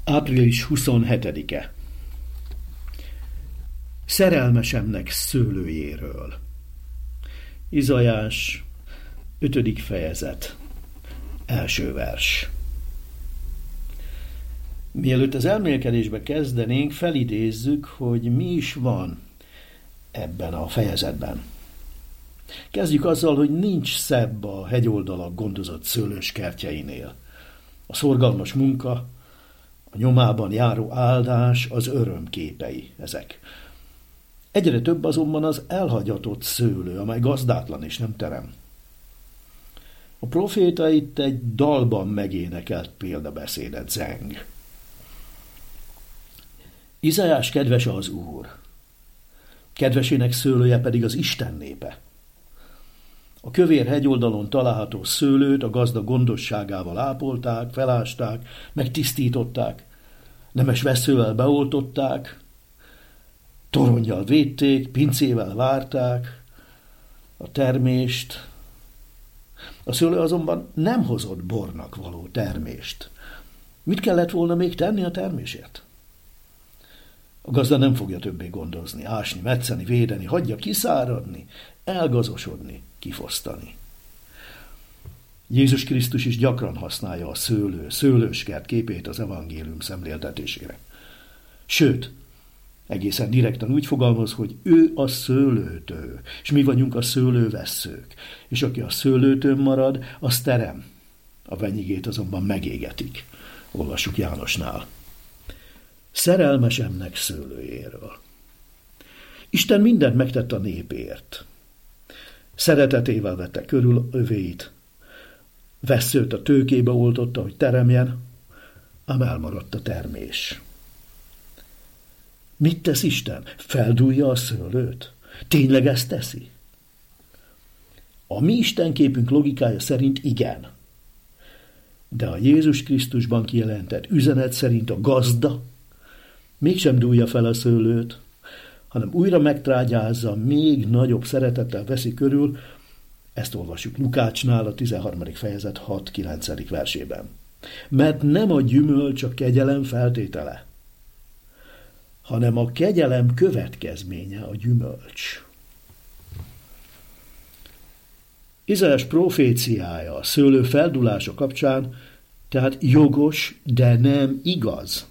Április 27-e. Szerelmesemnek szőlőjéről. Izaiás 5. fejezet, 1. vers. Mielőtt az elmélkedésbe kezdenénk, felidézzük, hogy mi is van ebben a fejezetben. Kezdjük azzal, hogy nincs szebb a hegyoldalak gondozott szőlőskertjeinél. A szorgalmas munka, a nyomában járó áldás, az öröm képei ezek. Egyre több azonban az elhagyatott szőlő, amely gazdátlan és nem terem. A proféta itt egy dalban megénekelt példabeszédet zeng. Izaiás kedvese az Úr, kedvesének szőlője pedig az Isten népe. A kövér hegyoldalon található szőlőt a gazda gondosságával ápolták, felásták, megtisztították, nemes vesszővel beoltották, toronnyal védték, pincével várták a termést. A szőlő azonban nem hozott bornak való termést. Mit kellett volna még tenni a termésért? A gazda nem fogja többé gondozni, ásni, metszeni, védeni, hagyja kiszáradni, elgazosodni, kifosztani. Jézus Krisztus is gyakran használja a szőlőskert képét az evangélium szemléltetésére. Sőt, egészen direkten úgy fogalmaz, hogy ő a szőlőtő, és mi vagyunk a szőlővesszők, és aki a szőlőtőn marad, az terem. A venyigét azonban megégetik. Olvassuk Jánosnál. Szerelmesemnek szőlőjéről. Isten mindent megtett a népért. Szeretetével vette körül övéit, vesszőt a tőkébe oltotta, hogy teremjen, ám elmaradt a termés. Mit tesz Isten? Feldúlja a szőlőt? Tényleg ezt teszi? A mi istenképünk logikája szerint igen. De a Jézus Krisztusban kijelentett üzenet szerint a gazda mégsem dúlja fel a szőlőt, hanem újra megtrágyázza, még nagyobb szeretettel veszi körül. Ezt olvassuk Lukácsnál, a 13. fejezet 6-9. versében. Mert nem a gyümölcs a kegyelem feltétele, hanem a kegyelem következménye a gyümölcs. Izaiás proféciája a szőlő feldulása kapcsán tehát jogos, de nem igaz.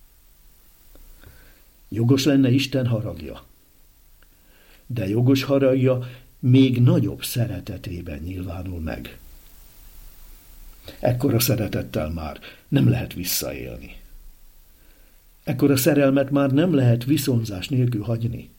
Jogos lenne Isten haragja, de jogos haragja még nagyobb szeretetében nyilvánul meg. Ekkora szeretettel már nem lehet visszaélni. Ekkora szerelmet már nem lehet viszonzás nélkül hagyni.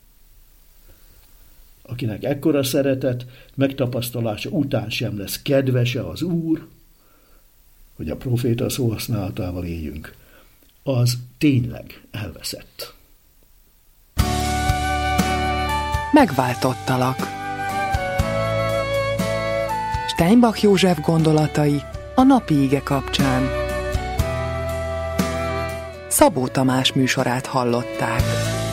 Akinek ekkora szeretet megtapasztalása után sem lesz kedvese az Úr, hogy a proféta szóhasználatával éljünk, az tényleg elveszett. Megváltottalak. Steinbach József gondolatai a napi ige kapcsán. Szabó Tamás műsorát hallották.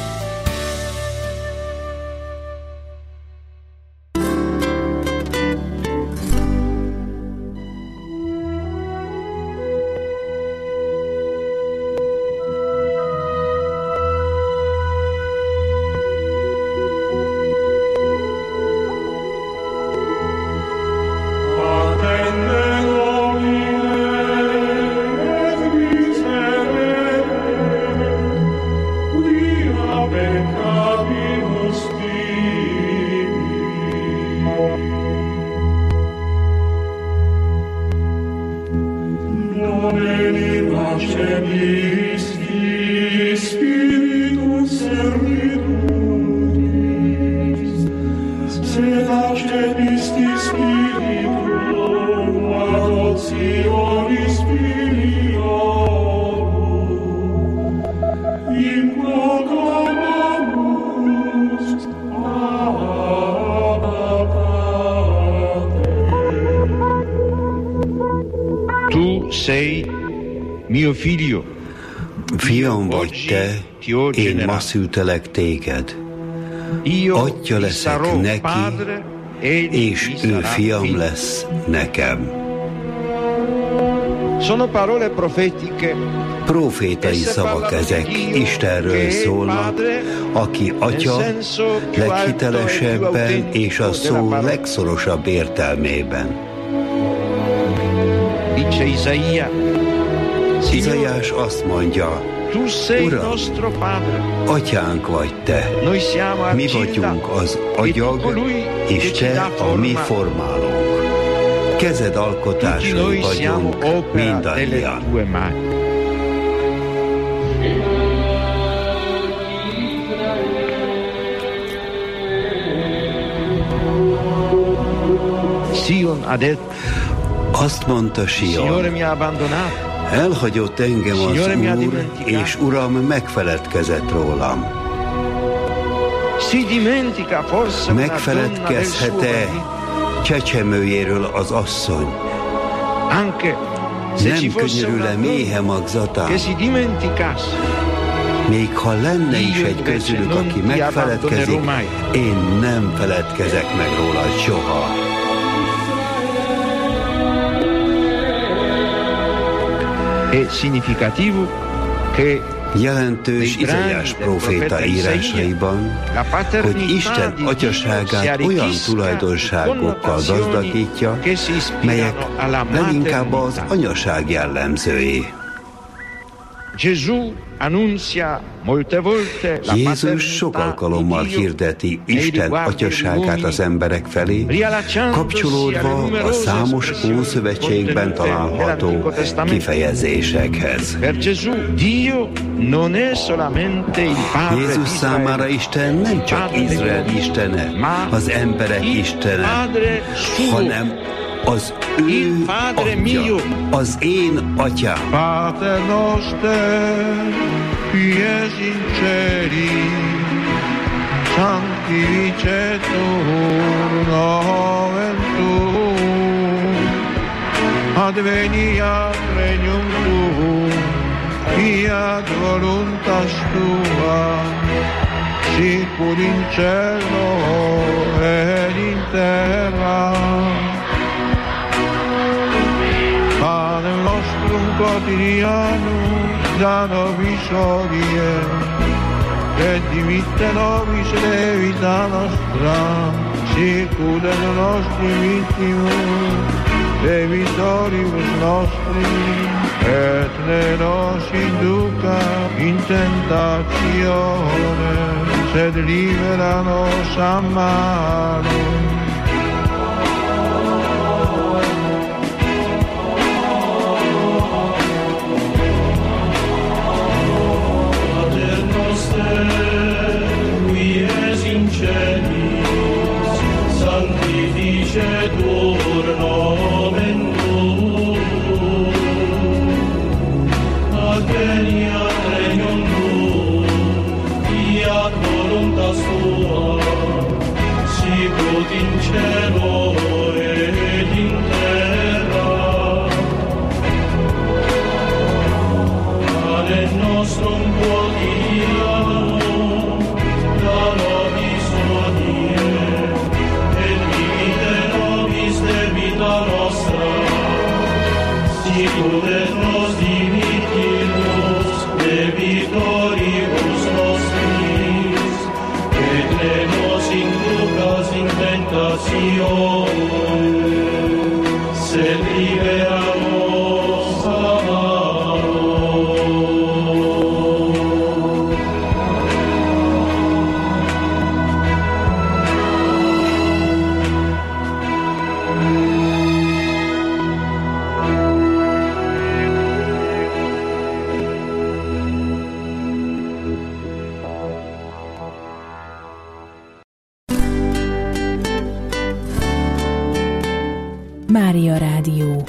Fiam vagy te, én ma szültelek téged. Atya leszek neki, és ő fiam lesz nekem. Profétai szavak ezek, Istenről szólnak, aki Atya leghitelesebben és a szó legszorosabb értelmében. Izaiás azt mondja, Uram, Atyánk vagy Te, mi vagyunk az agyag, és Te a mi formálónk. Kezed alkotásai vagyunk mindannyian. Azt mondta Sion, elhagyott engem az Úr, és Uram megfeledkezett rólam. Megfeledkezhet-e csecsemőjéről az asszony? Nem könyörül-e méhe magzatán? Még ha lenne is egy közülük, aki megfeledkezik, én nem feledkezek meg róla soha. Jelentős Izaiás próféta írásaiban, hogy Isten atyaságát olyan tulajdonságokkal gazdagítja, melyek leginkább az anyaság jellemzői. Jézus sok alkalommal hirdeti Isten atyaságát az emberek felé, kapcsolódva a számos Ószövetségben található kifejezésekhez. Jézus számára Isten nem csak Izrael istene, az emberek istene, hanem az ő Atya, az én Atyám. Pater noster, qui es in celi, sanctificetur nomen tuum, adveniat regnum tuum, fiat voluntas tua, sicur in cielo et in terra. Panem nostrum quotidianum da nobis hodie, et dimitte nobis debita nostra, sicur et nostri vittimus debitoribus nostri, et ne nos induca in tentatione, sed libera nos a malo. Sanctificetur nomen tuum, adveniat regnum tuum, fiat voluntas tua, sicut in cielo et in terra. Panem nostrum quotidianum da nobis hodie, debita nostra, sicur et nos dimittimus debitoribus nostris, et ne nos inducas in tentatione, sed libera nos a malo. Mária Rádió.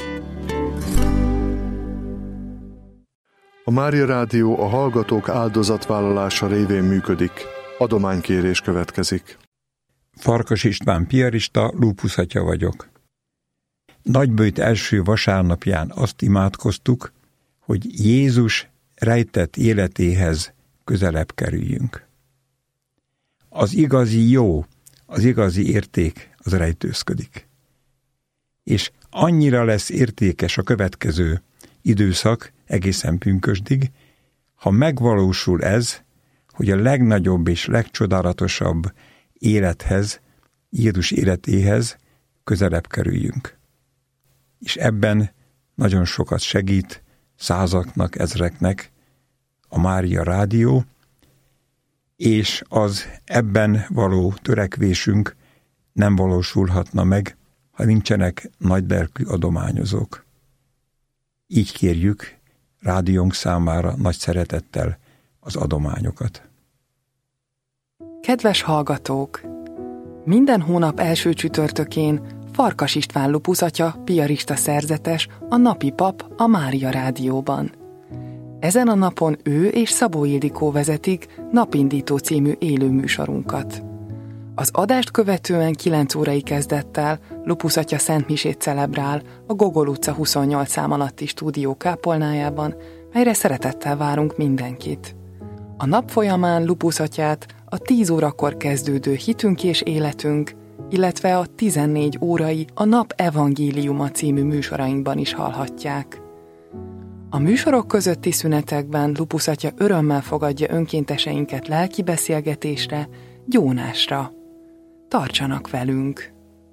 A Mária Rádió a hallgatók áldozatvállalása révén működik. Adománykérés következik. Farkas István piarista, lúpuszatya vagyok. Nagyböjt első vasárnapján azt imádkoztuk, hogy Jézus rejtett életéhez közelebb kerüljünk. Az igazi jó, az igazi érték az rejtőzködik. És annyira lesz értékes a következő időszak egészen pünkösdig, ha megvalósul ez, hogy a legnagyobb és legcsodálatosabb élethez, Jézus életéhez közelebb kerüljünk. És ebben nagyon sokat segít százaknak, ezreknek a Mária Rádió, és az ebben való törekvésünk nem valósulhatna meg, ha nincsenek nagylelkű adományozók. Így kérjük rádiónk számára nagy szeretettel az adományokat. Kedves hallgatók! Minden hónap első csütörtökén Farkas István Lupusatya, piarista szerzetes, a napi pap a Mária Rádióban. Ezen a napon ő és Szabó Ildikó vezetik Napindító című élő műsorunkat. Az adást követően 9 órai kezdettel Lupusatya szentmisét celebrál a Gogol utca 28 szám alatti stúdió kápolnájában, melyre szeretettel várunk mindenkit. A nap folyamán Lupusatyát a 10 órakor kezdődő Hitünk és életünk, illetve a 14 órai a Nap Evangéliuma című műsorainkban is hallhatják. A műsorok közötti szünetekben Lupusatya örömmel fogadja önkénteseinket lelki beszélgetésre, gyónásra. Tartsanak velünk!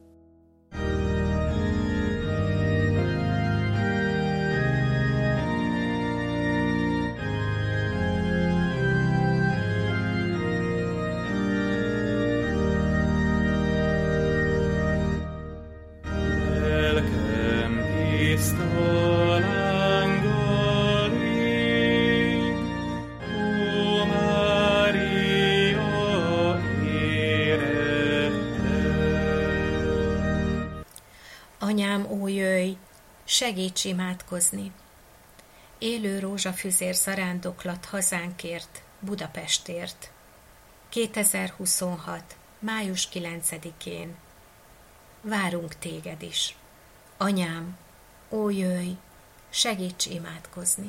Anyám, ó jöjj, segíts imádkozni! Élő rózsafüzér zarándoklat hazánkért, Budapestért. 2026. május 9-én. Várunk téged is. Anyám, ó jöjj, segíts imádkozni!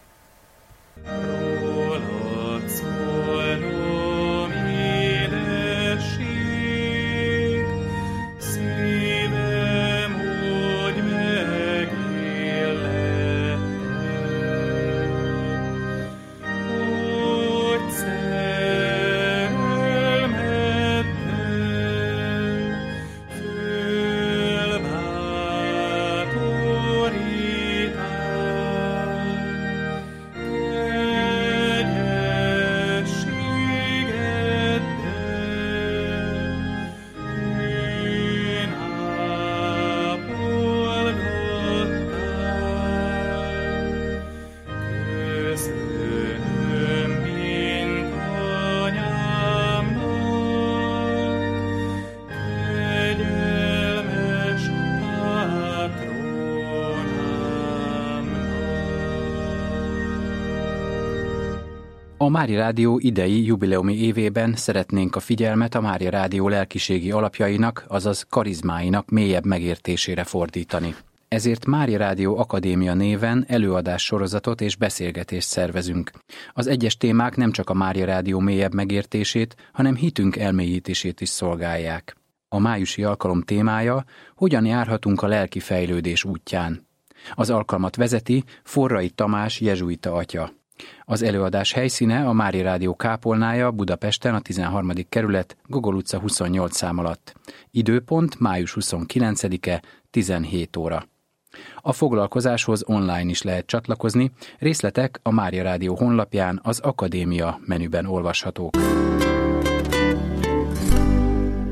Rólad szólnom édesség, szívem úgy megilletted, hogy szerelmeddel fölbátorítál. A Mária Rádió idei jubileumi évében szeretnénk a figyelmet a Mária Rádió lelkiségi alapjainak, azaz karizmáinak mélyebb megértésére fordítani. Ezért Mária Rádió Akadémia néven előadássorozatot és beszélgetést szervezünk. Az egyes témák nem csak a Mária Rádió mélyebb megértését, hanem hitünk elmélyítését is szolgálják. A májusi alkalom témája: hogyan járhatunk a lelki fejlődés útján. Az alkalmat vezeti Forrai Tamás jezsuita atya. Az előadás helyszíne a Mária Rádió kápolnája Budapesten, a 13. kerület, Gogol utca 28 szám alatt. Időpont május 29-e, 17 óra. A foglalkozáshoz online is lehet csatlakozni, részletek a Mária Rádió honlapján az Akadémia menüben olvashatók.